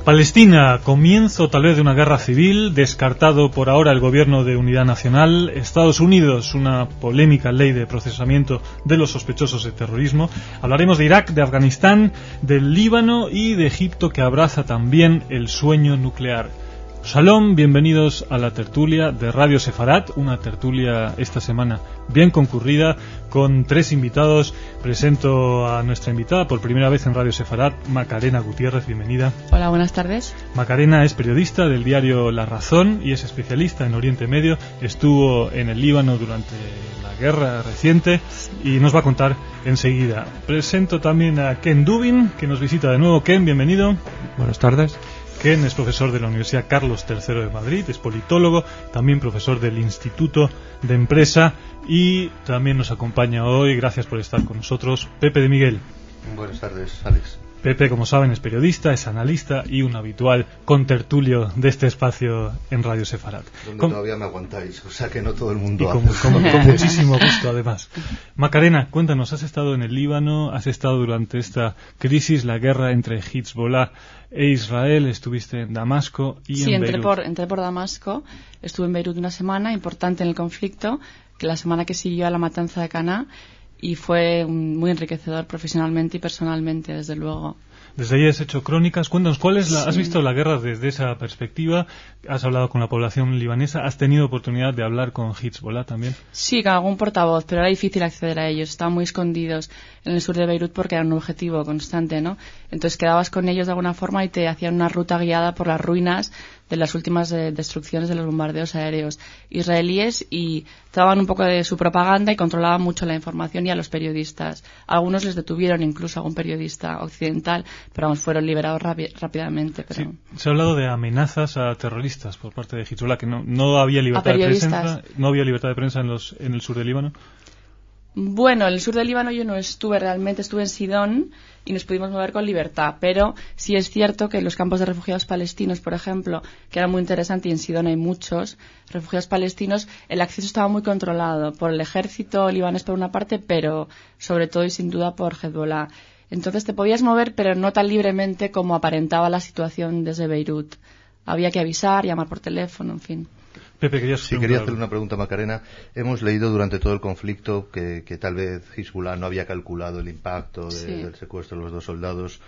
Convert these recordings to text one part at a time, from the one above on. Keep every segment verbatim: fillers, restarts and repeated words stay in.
Palestina, comienzo tal vez de una guerra civil, descartado por ahora el gobierno de unidad nacional. Estados Unidos, una polémica ley de procesamiento de los sospechosos de terrorismo. Hablaremos de Irak, de Afganistán, del Líbano y de Egipto, que abraza también el sueño nuclear. Shalom, bienvenidos a la tertulia de Radio Sefarat, una tertulia esta semana bien concurrida con tres invitados. Presento a nuestra invitada por primera vez en Radio Sefarat, Macarena Gutiérrez, bienvenida. Hola, buenas tardes. Macarena es periodista del diario La Razón y es especialista en Oriente Medio. Estuvo en el Líbano durante la guerra reciente y nos va a contar enseguida. Presento también a Ken Dubin, que nos visita de nuevo. Ken, bienvenido. Buenas tardes. Ken es profesor de la Universidad Carlos tercero de Madrid, es politólogo, también profesor del Instituto de Empresa y también nos acompaña hoy, gracias por estar con nosotros, Pepe de Miguel. Buenas tardes, Alex. Pepe, como saben, es periodista, es analista y un habitual contertulio de este espacio en Radio Sefarat. Donde con... todavía me aguantáis, o sea que no todo el mundo y con, hace. Con, con muchísimo gusto, además. Macarena, cuéntanos, has estado en el Líbano, has estado durante esta crisis, la guerra entre Hezbollah e Israel, estuviste en Damasco y sí, en entré Beirut. por, entré por Damasco, estuve en Beirut una semana, importante en el conflicto, que la semana que siguió a la matanza de Caná, y fue muy enriquecedor profesionalmente y personalmente, desde luego. Desde ahí has hecho crónicas. Cuéntanos, ¿cuál es la, sí. ¿has visto la guerra desde esa perspectiva? ¿Has hablado con la población libanesa? ¿Has tenido oportunidad de hablar con Hezbollah también? Sí, con algún portavoz, pero era difícil acceder a ellos. Estaban muy escondidos en el sur de Beirut porque eran un objetivo constante, ¿no? Entonces quedabas con ellos de alguna forma y te hacían una ruta guiada por las ruinas de las últimas eh, destrucciones de los bombardeos aéreos israelíes y trataban un poco de su propaganda y controlaban mucho la información y a los periodistas. Algunos les detuvieron, incluso algún periodista occidental, pero vamos, fueron liberados rapi- rápidamente. Pero... Sí, se ha hablado de amenazas a terroristas por parte de Hezbollah, que no, no había libertad de prensa, no había libertad de prensa en, los, en el sur del Líbano. Bueno, en el sur del Líbano yo no estuve realmente, estuve en Sidón y nos pudimos mover con libertad, pero sí es cierto que en los campos de refugiados palestinos, por ejemplo, que era muy interesante y en Sidón hay muchos refugiados palestinos, el acceso estaba muy controlado por el ejército libanés por una parte, pero sobre todo y sin duda por Hezbollah. Entonces te podías mover, pero no tan libremente como aparentaba la situación desde Beirut. Había que avisar, llamar por teléfono, en fin. Pepe, querías sí, quería hacerle una pregunta, Macarena. Hemos leído durante todo el conflicto que, que tal vez Hezbollah no había calculado el impacto de, sí. del secuestro de los dos soldados.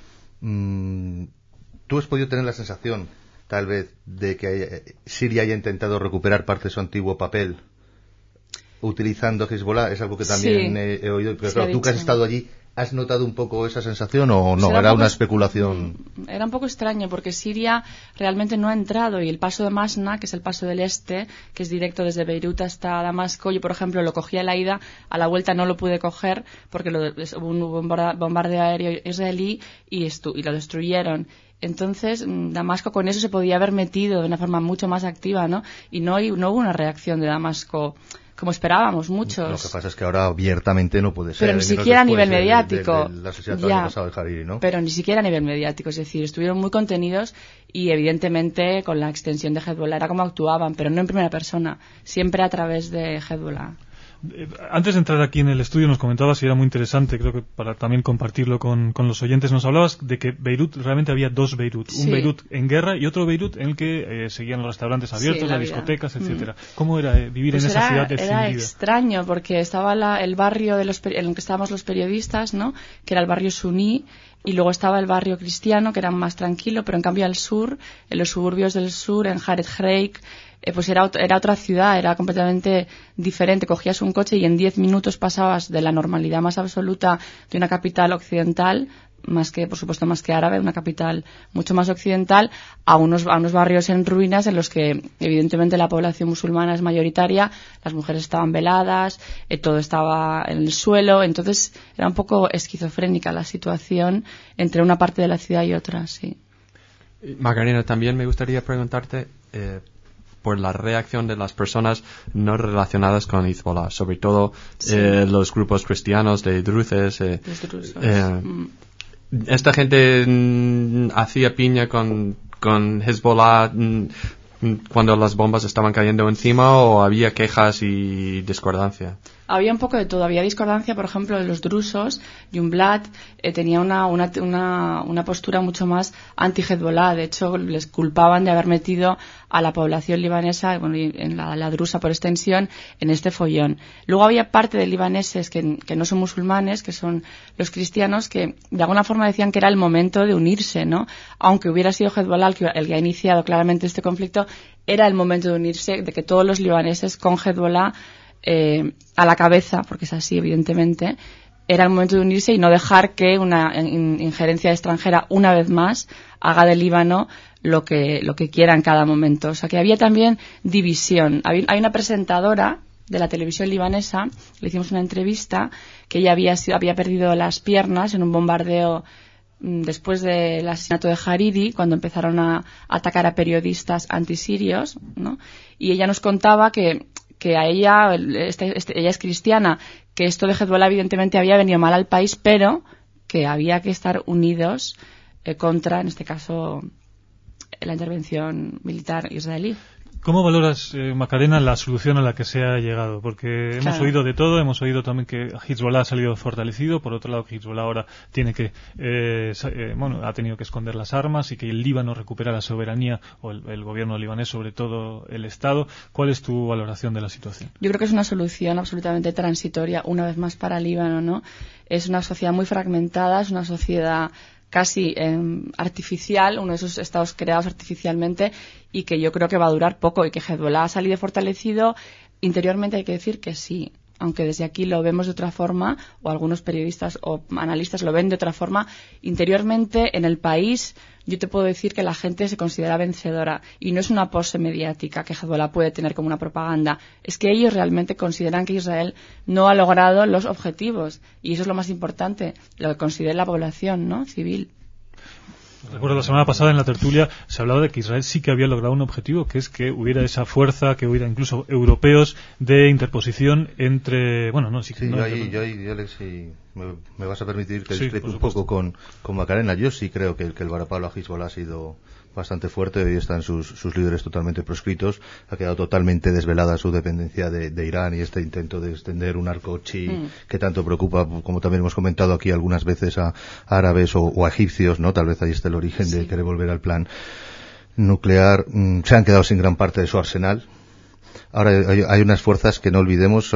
Mm, ¿Tú has podido tener la sensación, tal vez, de que haya, Siria haya intentado recuperar parte de su antiguo papel utilizando Hezbollah? Es algo que también sí. he, he oído. Pero sí, claro, tú que has estado allí, ¿has notado un poco esa sensación o no? Era, Era un una poco, especulación. Era un poco extraño porque Siria realmente no ha entrado y el paso de Masna, que es el paso del este, que es directo desde Beirut hasta Damasco, yo por ejemplo lo cogí a la ida, a la vuelta no lo pude coger porque lo, hubo un bombardeo aéreo israelí y, estu- y lo destruyeron. Entonces, Damasco con eso se podía haber metido de una forma mucho más activa, ¿no? Y no, no hubo una reacción de Damasco como esperábamos muchos. Lo que pasa es que ahora abiertamente no puede ser. Pero ni siquiera a nivel de, mediático. De, de, de la sociedad ya, pasado de Hariri, ¿no? Pero ni siquiera a nivel mediático. Es decir, estuvieron muy contenidos y evidentemente con la extensión de Hezbollah era como actuaban, pero no en primera persona, siempre a través de Hezbollah. Antes de entrar aquí en el estudio nos comentabas, y era muy interesante, creo que para también compartirlo con, con los oyentes, nos hablabas de que Beirut, realmente había dos Beirut, sí. un Beirut en guerra y otro Beirut en el que eh, seguían los restaurantes abiertos, sí, las vida. discotecas, etcétera. Mm. ¿Cómo era eh, vivir pues en era, esa ciudad escindida? Era extraño porque estaba la, el barrio de los, en el que estábamos los periodistas, ¿no? Que era el barrio suní, y luego estaba el barrio cristiano, que era más tranquilo, pero en cambio al sur, en los suburbios del sur, en Jared Hreik, eh, pues era, era otra ciudad, era completamente diferente. Cogías un coche y en diez minutos pasabas de la normalidad más absoluta de una capital occidental, más que, por supuesto, más que árabe, una capital mucho más occidental, a unos, a unos barrios en ruinas en los que, evidentemente, la población musulmana es mayoritaria, las mujeres estaban veladas, eh, todo estaba en el suelo, entonces era un poco esquizofrénica la situación entre una parte de la ciudad y otra, sí. Macarena, también me gustaría preguntarte eh, por la reacción de las personas no relacionadas con Hezbollah, sobre todo sí. eh, los grupos cristianos de druses. Eh, eh, mm. Esta gente mm, hacía piña con, con Hezbollah mm, cuando las bombas estaban cayendo encima, o había quejas y discordancia. Había un poco de todo. Había discordancia, por ejemplo, de los drusos. Jumblat eh, tenía una, una, una, una postura mucho más anti-Hezbollah. De hecho, les culpaban de haber metido a la población libanesa, bueno, y en la, la drusa por extensión, en este follón. Luego había parte de libaneses que, que no son musulmanes, que son los cristianos, que de alguna forma decían que era el momento de unirse, ¿no? Aunque hubiera sido Hezbollah el que, el que ha iniciado claramente este conflicto, era el momento de unirse, de que todos los libaneses con Hezbollah Eh, a la cabeza, porque es así evidentemente, era el momento de unirse y no dejar que una in, injerencia extranjera una vez más haga del Líbano lo que lo que quiera en cada momento. O sea que había también división. Hay, hay una presentadora de la televisión libanesa, le hicimos una entrevista, que ella había sido, había perdido las piernas en un bombardeo después del asesinato de Hariri, cuando empezaron a, a atacar a periodistas antisirios, ¿no? Y ella nos contaba que que a ella, este, este, ella es cristiana, que esto de Hezbollah evidentemente había venido mal al país, pero que había que estar unidos eh, contra, en este caso, la intervención militar israelí. ¿Cómo valoras, eh, Macarena, la solución a la que se ha llegado? Porque hemos Claro. oído de todo, hemos oído también que Hezbollah ha salido fortalecido, por otro lado que Hezbollah ahora tiene que, eh, eh, bueno, ha tenido que esconder las armas y que el Líbano recupera la soberanía, o el, el gobierno libanés sobre todo el Estado. ¿Cuál es tu valoración de la situación? Yo creo que es una solución absolutamente transitoria, una vez más para Líbano, ¿no? Es una sociedad muy fragmentada, es una sociedad casi eh, artificial, uno de esos estados creados artificialmente, y que yo creo que va a durar poco, y que Hezbollah ha salido fortalecido. Interiormente hay que decir que sí, aunque desde aquí lo vemos de otra forma, o algunos periodistas o analistas lo ven de otra forma. Interiormente, en el país, yo te puedo decir que la gente se considera vencedora, y no es una pose mediática que Hezbollah puede tener como una propaganda, es que ellos realmente consideran que Israel no ha logrado los objetivos, y eso es lo más importante, lo que considera la población, ¿no?, civil. Recuerdo la semana pasada en la tertulia se hablaba de que Israel sí que había logrado un objetivo, que es que hubiera esa fuerza, que hubiera incluso europeos de interposición entre, bueno, no, sí, sí no, yo ahí, yo ahí, yo le, sí, me, me vas a permitir que sí, discrepe un poco con, con Macarena. Yo sí creo que, que el varapalo a Hezbollah ha sido bastante fuerte. Hoy están sus, sus líderes totalmente proscritos. Ha quedado totalmente desvelada su dependencia de, de Irán, y este intento de extender un arco chi mm. que tanto preocupa, como también hemos comentado aquí algunas veces, a, a árabes o, o a egipcios, ¿no? Tal vez ahí está el origen sí. de querer volver al plan nuclear. Mm, se han quedado sin gran parte de su arsenal. Ahora hay, hay unas fuerzas que no olvidemos eh,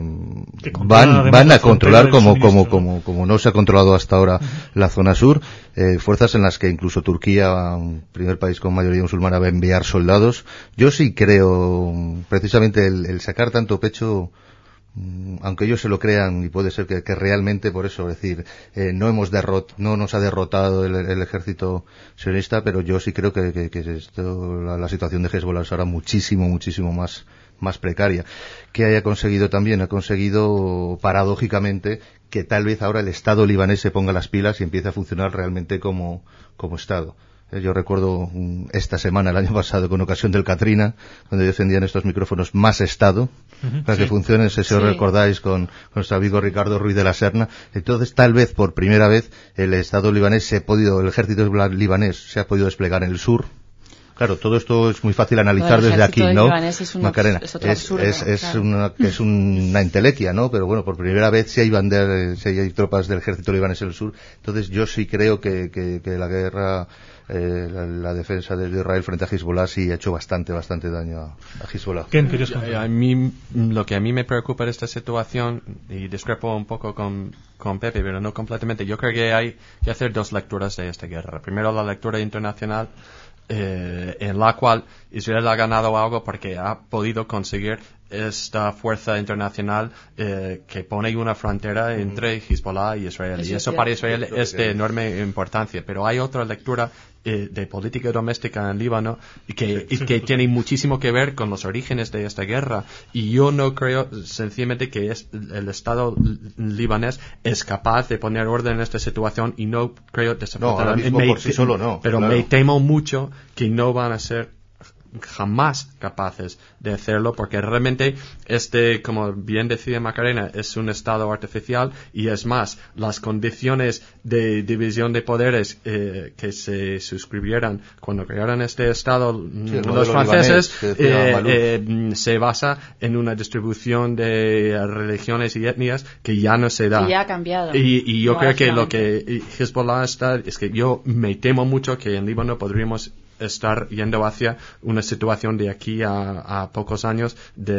van van a controlar como como como como no se ha controlado hasta ahora uh-huh. la zona sur, eh, fuerzas en las que incluso Turquía, un primer país con mayoría musulmana, va a enviar soldados. Yo sí creo precisamente el, el sacar tanto pecho, aunque ellos se lo crean, y puede ser que, que realmente por eso, es decir, eh, no hemos derrot, no nos ha derrotado el, el ejército sionista, pero yo sí creo que, que, que esto, la, la situación de Hezbollah es ahora muchísimo, muchísimo más, más precaria. Que haya conseguido también, ha conseguido paradójicamente que tal vez ahora el Estado libanés se ponga las pilas y empiece a funcionar realmente como, como Estado. Yo recuerdo esta semana, el año pasado, con ocasión del Katrina, donde defendían estos micrófonos más Estado, uh-huh, para sí. que funcionen, si sí. os recordáis, con, con nuestro amigo Ricardo Ruiz de la Serna. Entonces, tal vez, por primera vez, el Estado libanés se ha podido, el ejército libanés se ha podido desplegar en el sur. Claro, todo esto es muy fácil analizar desde aquí, ¿no? Es una, Macarena, es, es, absurdo, es, es, claro. una, es una entelequia, ¿no? Pero bueno, por primera vez sí hay banderas, sí hay tropas del ejército libanés en el sur. Entonces yo sí creo que, que, que la guerra, eh, la, la defensa de Israel frente a Hezbollah sí ha hecho bastante, bastante daño a, a Hezbollah. ¿Quién querías contar? A mí, lo que a mí me preocupa de esta situación, y discrepo un poco con, con Pepe, pero no completamente, yo creo que hay que hacer dos lecturas de esta guerra. Primero, la lectura internacional, Eh, en la cual Israel ha ganado algo porque ha podido conseguir esta fuerza internacional eh, que pone una frontera mm. entre Hezbollah y Israel, eso y eso para Israel es de enorme importancia. Pero hay otra lectura eh, de política doméstica en Líbano y que, y que tiene muchísimo que ver con los orígenes de esta guerra, y yo no creo sencillamente que es, el Estado libanés es capaz de poner orden en esta situación, y no creo no, ahora mismo me, por sí solo no, pero claro. me temo mucho que no van a ser jamás capaces de hacerlo, porque realmente este, como bien decía Macarena, es un estado artificial, y es más, las condiciones de división de poderes eh, que se suscribieran cuando crearon este estado sí, los franceses libanés, eh, eh, se basa en una distribución de religiones y etnias que ya no se da. Y ya ha cambiado. Y, y yo no creo que lo que Hezbollah está, es que yo me temo mucho que en Líbano podríamos estar yendo hacia una situación de aquí a, a pocos años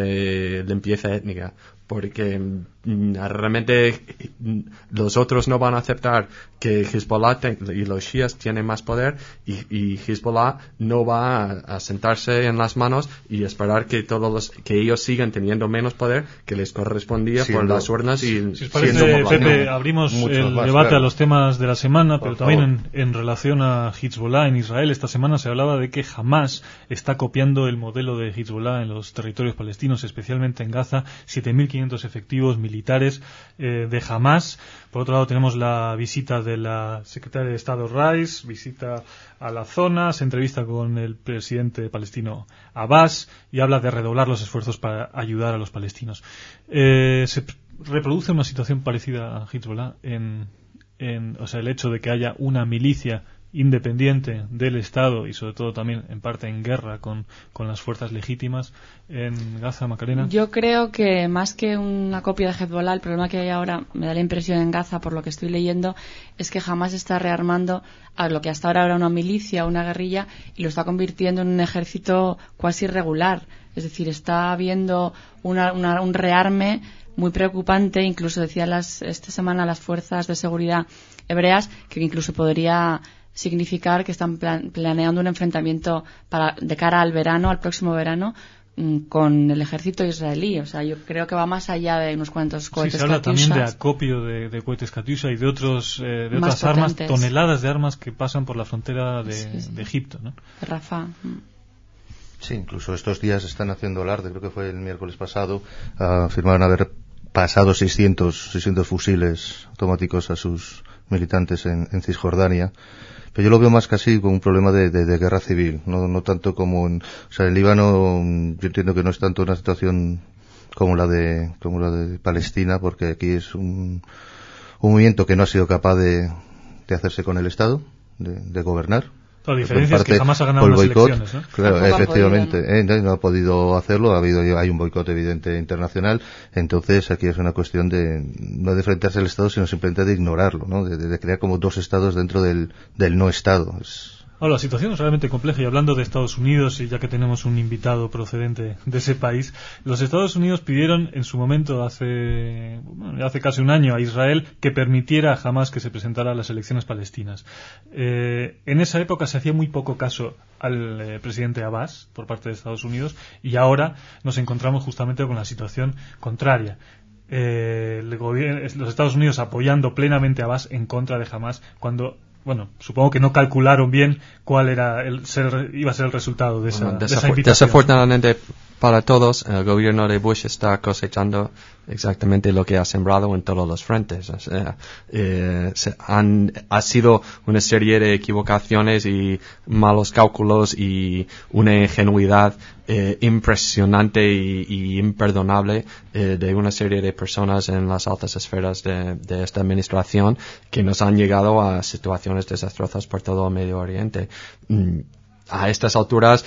de limpieza étnica, porque mm, realmente mm, los otros no van a aceptar que Hezbollah te, y los shias tienen más poder, y, y Hezbollah no va a, a sentarse en las manos y esperar que todos los, que ellos sigan teniendo menos poder que les correspondía sí, por no. las urnas. Y si os parece, Pepe, abrimos el más, debate claro. a los temas de la semana, por pero favor. También en, en relación a Hezbollah en Israel. Esta semana se hablaba de que Hamás está copiando el modelo de Hezbollah en los territorios palestinos, especialmente en Gaza, siete mil quinientos efectivos militares eh, de Hamás. Por otro lado, tenemos la visita de la secretaria de Estado Rice, visita a la zona, se entrevista con el presidente palestino Abbas y habla de redoblar los esfuerzos para ayudar a los palestinos. Eh, se reproduce una situación parecida a Hezbollah en, en, o sea, el hecho de que haya una milicia independiente del Estado y sobre todo también en parte en guerra con, con las fuerzas legítimas en Gaza, Macarena. Yo creo que más que una copia de Hezbollah, el problema que hay ahora, me da la impresión en Gaza por lo que estoy leyendo, es que Hamás está rearmando a lo que hasta ahora era una milicia, una guerrilla, y lo está convirtiendo en un ejército cuasi irregular. Es decir, está habiendo una, una, un rearme muy preocupante. Incluso decían las, esta semana las fuerzas de seguridad hebreas que incluso podría significar que están plan, planeando un enfrentamiento para, de cara al verano, al próximo verano, mmm, con el ejército israelí. O sea, yo creo que va más allá de unos cuantos cohetes sí, se habla Katyushas. También de acopio de, de cohetes Katyusha y de otros eh, de otras armas, toneladas de armas que pasan por la frontera de, sí, sí. de Egipto, ¿no? De Rafah. Sí, incluso estos días están haciendo alarde, creo que fue el miércoles pasado, uh, afirmaron haber pasado seiscientos, seiscientos fusiles automáticos a sus militantes en, en Cisjordania. Pero yo lo veo más casi como un problema de, de, de guerra civil, no, no tanto como en, o sea, en Líbano yo entiendo que no es tanto una situación como la de, como la de Palestina, porque aquí es un, un movimiento que no ha sido capaz de, de hacerse con el Estado, de, de gobernar. La diferencia es que jamás ha ganado las elecciones, ¿no? Claro, Tampoco efectivamente, podido, ¿no? Eh, no ha podido hacerlo, ha habido, hay un boicot evidente internacional, entonces aquí es una cuestión de no de enfrentarse al Estado, sino simplemente de ignorarlo, ¿no? De, de crear como dos estados dentro del, del no Estado. Es, Ahora, la situación es realmente compleja, y hablando de Estados Unidos, y ya que tenemos un invitado procedente de ese país, los Estados Unidos pidieron en su momento, hace bueno, hace casi un año, a Israel que permitiera jamás que se presentara a las elecciones palestinas. Eh, en esa época se hacía muy poco caso al eh, presidente Abbas por parte de Estados Unidos, y ahora nos encontramos justamente con la situación contraria. Eh, el gobierno, los Estados Unidos apoyando plenamente a Abbas en contra de Hamás, cuando bueno, supongo que no calcularon bien cuál era el ser, iba a ser el resultado de esa, bueno, de esa invitación. Desafortunadamente para todos, el gobierno de Bush está cosechando exactamente lo que ha sembrado en todos los frentes. O sea, eh, se han, ha sido una serie de equivocaciones y malos cálculos y una ingenuidad eh, impresionante y, y imperdonable eh, de una serie de personas en las altas esferas de, de esta administración que nos han llegado a situaciones desastrosas por todo el Medio Oriente. Mm. A estas alturas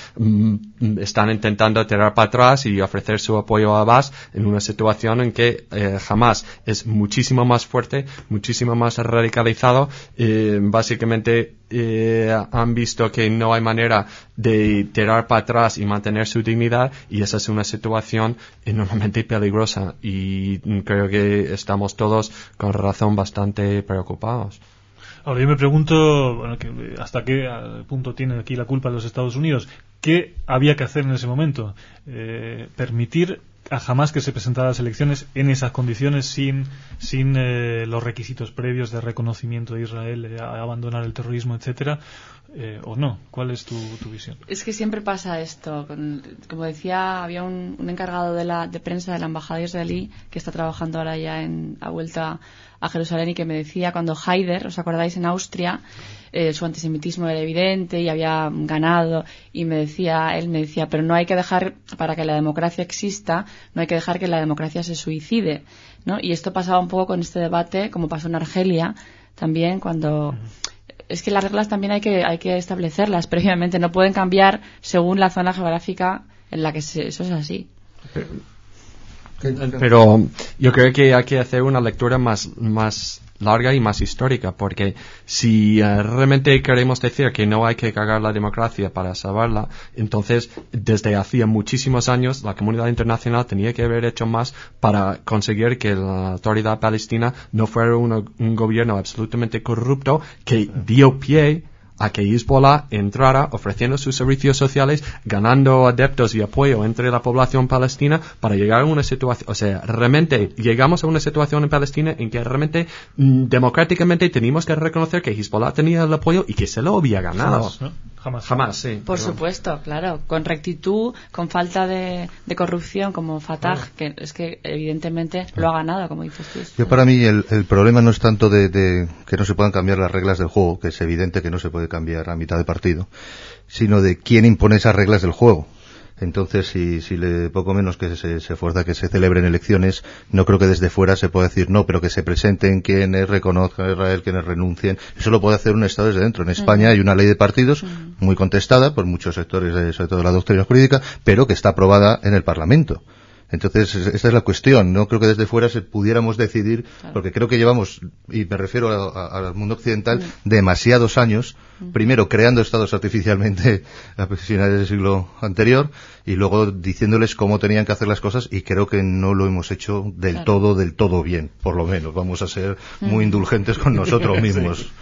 mm, están intentando tirar para atrás y ofrecer su apoyo a Abbas en una situación en que eh, Hamás es muchísimo más fuerte, muchísimo más radicalizado. Eh, básicamente eh, han visto que no hay manera de tirar para atrás y mantener su dignidad, y esa es una situación enormemente peligrosa, y creo que estamos todos con razón bastante preocupados. Ahora yo me pregunto, bueno, que hasta qué punto tiene aquí la culpa los Estados Unidos. ¿Qué había que hacer en ese momento? Eh, permitir a jamás que se presentara a las elecciones en esas condiciones, sin, sin eh, los requisitos previos de reconocimiento de Israel, eh, a abandonar el terrorismo, etcétera, eh, o no? ¿Cuál es tu, tu visión? Es que siempre pasa esto. Con, como decía, había un, un encargado de la de prensa de la embajada israelí que está trabajando ahora ya en ha vuelta a Jerusalén, y que me decía, cuando Haider, ¿os acordáis? En Austria, eh, su antisemitismo era evidente y había ganado, y me decía, él me decía, pero no hay que dejar, para que la democracia exista, no hay que dejar que la democracia se suicide, ¿no? Y esto pasaba un poco con este debate, como pasó en Argelia también, cuando... Es que las reglas también hay que hay que establecerlas previamente, no pueden cambiar según la zona geográfica en la que se, eso es así. Pero, pero yo creo que hay que hacer una lectura más más larga y más histórica, porque si uh, realmente queremos decir que no hay que cagar la democracia para salvarla, entonces desde hacía muchísimos años la comunidad internacional tenía que haber hecho más para conseguir que la autoridad palestina no fuera una, un gobierno absolutamente corrupto que dio pie a que Hezbollah entrara ofreciendo sus servicios sociales, ganando adeptos y apoyo entre la población palestina para llegar a una situación, o sea, realmente llegamos a una situación en Palestina en que realmente mm, democráticamente teníamos que reconocer que Hezbollah tenía el apoyo y que se lo había ganado. Jamás, ¿no? Jamás. Jamás, sí. Por perdón. supuesto, claro, con rectitud, con falta de, de corrupción, como Fatah, Claro. que es que evidentemente lo ha ganado, como dices tú. Yo, para mí, el, el problema no es tanto de, de que no se puedan cambiar las reglas del juego, que es evidente que no se puede cambiar a mitad de partido, sino de quién impone esas reglas del juego. Entonces, si, si le poco menos que se, se fuerza que se celebren elecciones, no creo que desde fuera se pueda decir no, pero que se presenten quienes reconozcan a Israel, quienes renuncien. Eso lo puede hacer un Estado desde dentro. En España uh-huh. hay una ley de partidos uh-huh. muy contestada por muchos sectores, de, sobre todo la doctrina jurídica, pero que está aprobada en el Parlamento. Entonces, esta es la cuestión. No creo que desde fuera se pudiéramos decidir, claro. porque creo que llevamos, y me refiero al mundo occidental, sí. demasiados años, uh-huh. primero creando estados artificialmente a finales del siglo anterior, y luego diciéndoles cómo tenían que hacer las cosas, y creo que no lo hemos hecho del claro. todo, del todo bien, por lo menos. Vamos a ser muy uh-huh. indulgentes con nosotros mismos. Sí.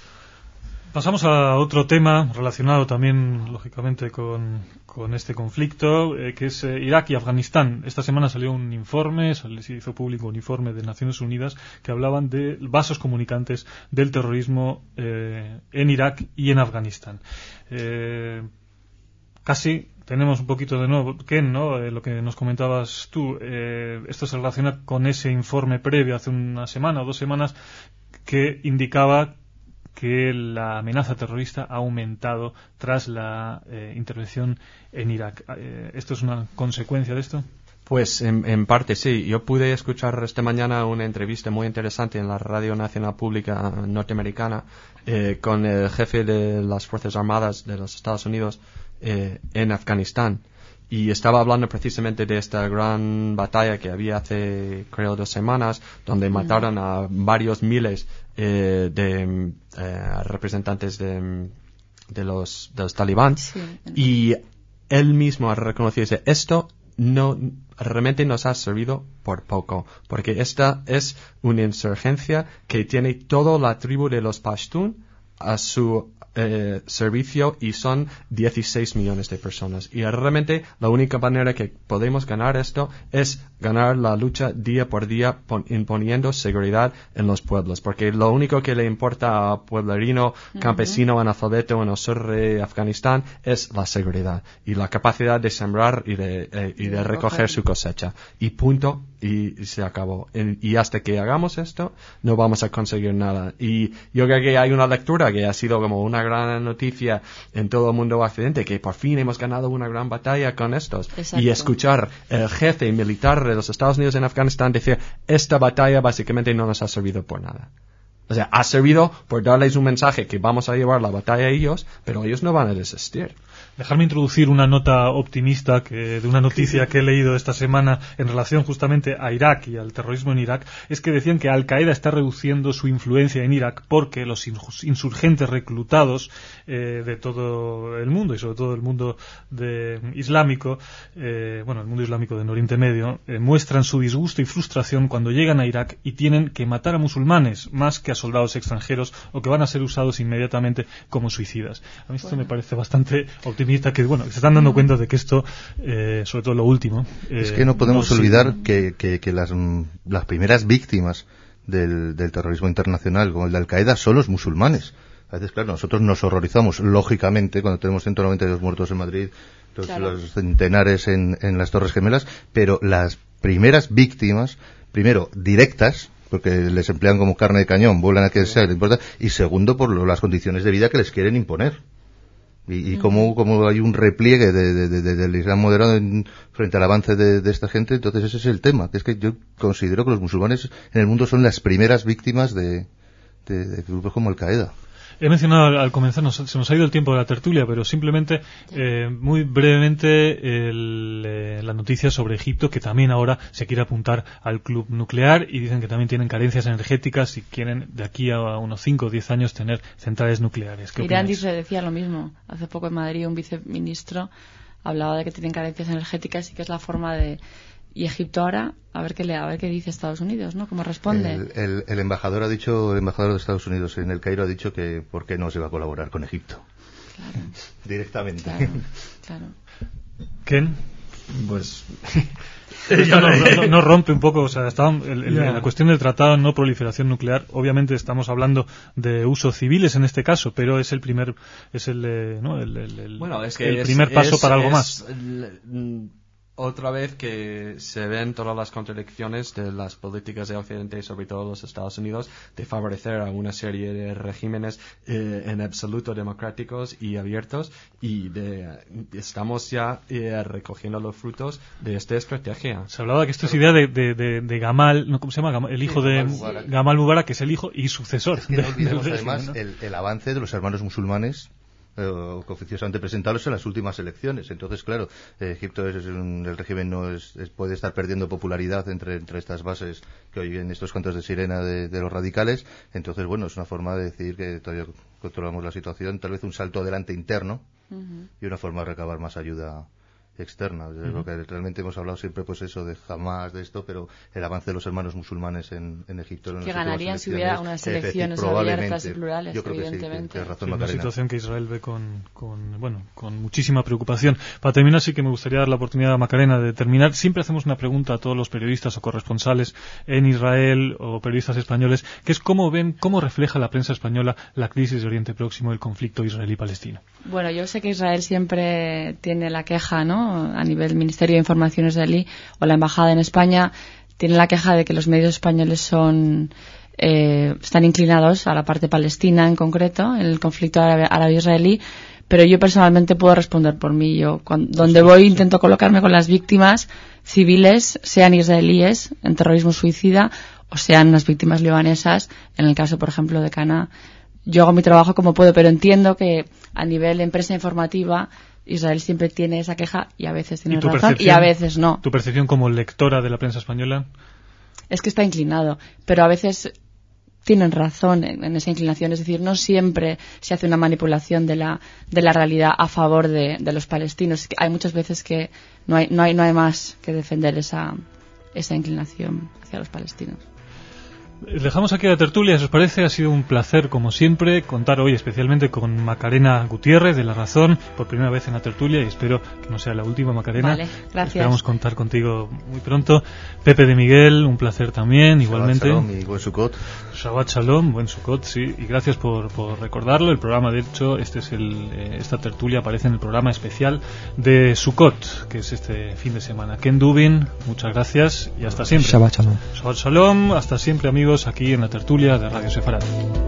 Pasamos a otro tema relacionado también, lógicamente, con, con este conflicto, eh, que es eh, Irak y Afganistán. Esta semana salió un informe, se hizo público un informe de Naciones Unidas que hablaban de vasos comunicantes del terrorismo eh, en Irak y en Afganistán. Eh, casi tenemos un poquito de nuevo, Ken, ¿no? Eh, lo que nos comentabas tú, eh, esto se relaciona con ese informe previo hace una semana o dos semanas que indicaba que la amenaza terrorista ha aumentado tras la eh, intervención en Irak. Eh, ¿Esto es una consecuencia de esto? Pues en, en parte sí. Yo pude escuchar esta mañana una entrevista muy interesante en la Radio Nacional Pública norteamericana eh, con el jefe de las Fuerzas Armadas de los Estados Unidos eh, en Afganistán. Y estaba hablando precisamente de esta gran batalla que había hace, creo, dos semanas, donde mataron a varios miles eh, de eh, representantes de, de los de los talibán. Sí. Y él mismo ha reconocido que esto no realmente nos ha servido por poco, porque esta es una insurgencia que tiene toda la tribu de los Pashtun a su Eh, servicio, y son dieciséis millones de personas, y realmente la única manera que podemos ganar esto es ganar la lucha día por día pon- imponiendo seguridad en los pueblos, porque lo único que le importa a pueblerino, campesino, uh-huh. analfabeto en el sur de Afganistán es la seguridad y la capacidad de sembrar y de, eh, y de recoger su cosecha, y punto, y, y se acabó. Y, y hasta que hagamos esto no vamos a conseguir nada. Y yo creo que hay una lectura que ha sido como una gran noticia en todo el mundo occidente, que por fin hemos ganado una gran batalla con estos. Exacto. Y escuchar el jefe militar de los Estados Unidos en Afganistán decir, esta batalla básicamente no nos ha servido por nada. O sea, ha servido por darles un mensaje que vamos a llevar la batalla a ellos, pero ellos no van a desistir. Dejarme introducir una nota optimista que, de una noticia que he leído esta semana en relación justamente a Irak y al terrorismo en Irak, es que decían que Al-Qaeda está reduciendo su influencia en Irak porque los insurgentes reclutados eh, de todo el mundo, y sobre todo el mundo de, islámico, eh, bueno, el mundo islámico del Oriente Medio, eh, muestran su disgusto y frustración cuando llegan a Irak y tienen que matar a musulmanes más que a soldados extranjeros, o que van a ser usados inmediatamente como suicidas. A mí esto bueno. me parece bastante optimista, que bueno, se están dando cuenta de que esto, eh, sobre todo lo último... Eh, es que no podemos no olvidar sí. que, que, que las, las primeras víctimas del, del terrorismo internacional, como el de Al-Qaeda, son los musulmanes. A veces, claro, nosotros nos horrorizamos, lógicamente, cuando tenemos ciento noventa y dos muertos en Madrid, los, claro. los centenares en, en las Torres Gemelas, pero las primeras víctimas, primero, directas, porque les emplean como carne de cañón, vuelan a que sea, y segundo, por lo, las condiciones de vida que les quieren imponer. Y, y como, como hay un repliegue de, de, de, de, del Islam moderado en, frente al avance de, de esta gente, entonces ese es el tema, que es que yo considero que los musulmanes en el mundo son las primeras víctimas de, de, de grupos como Al-Qaeda. He mencionado al, al comenzar, nos, se nos ha ido el tiempo de la tertulia, pero simplemente, eh, muy brevemente, el, eh, la noticia sobre Egipto, que también ahora se quiere apuntar al club nuclear y dicen que también tienen carencias energéticas y quieren de aquí a unos cinco o diez años tener centrales nucleares. ¿Qué Irán opinas? decía lo mismo. Hace poco en Madrid un viceministro hablaba de que tienen carencias energéticas y que es la forma de... Y Egipto ahora, a ver qué le, a ver qué dice Estados Unidos, ¿no? ¿Cómo responde? El, el, el embajador ha dicho, el embajador de Estados Unidos en el Cairo ha dicho que por qué no se va a colaborar con Egipto. Claro. Directamente. Claro, claro. ¿Ken? Pues... Esto no, no, no rompe un poco, o sea, está el, el, yeah. la cuestión del tratado de no proliferación nuclear. Obviamente estamos hablando de usos civiles en este caso, pero es el primer, es el, eh, ¿no? el, el, el, bueno, es que el es, primer paso es, para algo es, más. El, otra vez que se ven todas las contradicciones de las políticas de Occidente y sobre todo los Estados Unidos de favorecer a una serie de regímenes eh, en absoluto democráticos y abiertos y de, estamos ya eh, recogiendo los frutos de esta estrategia. Se hablaba que esto es idea de, de, de, de Gamal, ¿no? ¿Cómo se llama? Gamal, el hijo sí, de Mubarak. Gamal Mubarak, que es el hijo y sucesor. Es que no olvidemos de, además ¿no? el, el avance de los hermanos musulmanes Eh, oficiosamente presentados en las últimas elecciones. Entonces, claro, eh, Egipto es, es un, el régimen no es, es, puede estar perdiendo popularidad entre, entre estas bases que oyen estos cantos de sirena de, de los radicales. Entonces, bueno, es una forma de decir que todavía controlamos la situación, tal vez un salto adelante interno uh-huh. y una forma de recabar más ayuda externa. Uh-huh. Lo que realmente hemos hablado siempre, pues eso, de jamás de esto, pero el avance de los hermanos musulmanes en, en Egipto. En que ganarían si hubiera unas elecciones abiertas y plurales, yo creo evidentemente. Que sí, que, que razón, sí, una Macarena. situación que Israel ve con, con, bueno, con muchísima preocupación. Para terminar, sí que me gustaría dar la oportunidad a Macarena de terminar. Siempre hacemos una pregunta a todos los periodistas o corresponsales en Israel o periodistas españoles, que es cómo ven, cómo refleja la prensa española la crisis de Oriente Próximo, el conflicto israelí-palestino. Bueno, yo sé que Israel siempre tiene la queja, ¿no? A nivel Ministerio de Información israelí o la Embajada en España tiene la queja de que los medios españoles son eh, están inclinados a la parte palestina en concreto, en el conflicto árabe-israelí, pero yo personalmente puedo responder por mí. Yo cuando, donde voy intento colocarme con las víctimas civiles, sean israelíes en terrorismo suicida o sean las víctimas libanesas, en el caso, por ejemplo, de Cana. Yo hago mi trabajo como puedo, pero entiendo que a nivel de empresa informativa Israel siempre tiene esa queja y a veces tiene razón y a veces no. ¿Tu percepción como lectora de la prensa española? Es que está inclinado, pero a veces tienen razón en, en esa inclinación. Es decir, no siempre se hace una manipulación de la de la realidad a favor de, de los palestinos. Hay muchas veces que no hay no hay no hay más que defender esa esa inclinación hacia los palestinos. Dejamos aquí la tertulia, si os parece. Ha sido un placer, como siempre, contar hoy especialmente con Macarena Gutiérrez de La Razón, por primera vez en la tertulia, y espero que no sea la última, Macarena. Vale, gracias. Esperamos contar contigo muy pronto. Pepe de Miguel, un placer también, igualmente. Shabbat Shalom y buen Sukkot. Shabbat Shalom, buen Sukkot, sí, y gracias por, por recordarlo. El programa, de hecho, este es el, eh, esta tertulia aparece en el programa especial de Sukkot, que es este fin de semana. Ken Dubin, muchas gracias y hasta siempre. Shabbat Shalom. Shabbat Shalom, hasta siempre, amigos, aquí en la tertulia de Radio Sefarad.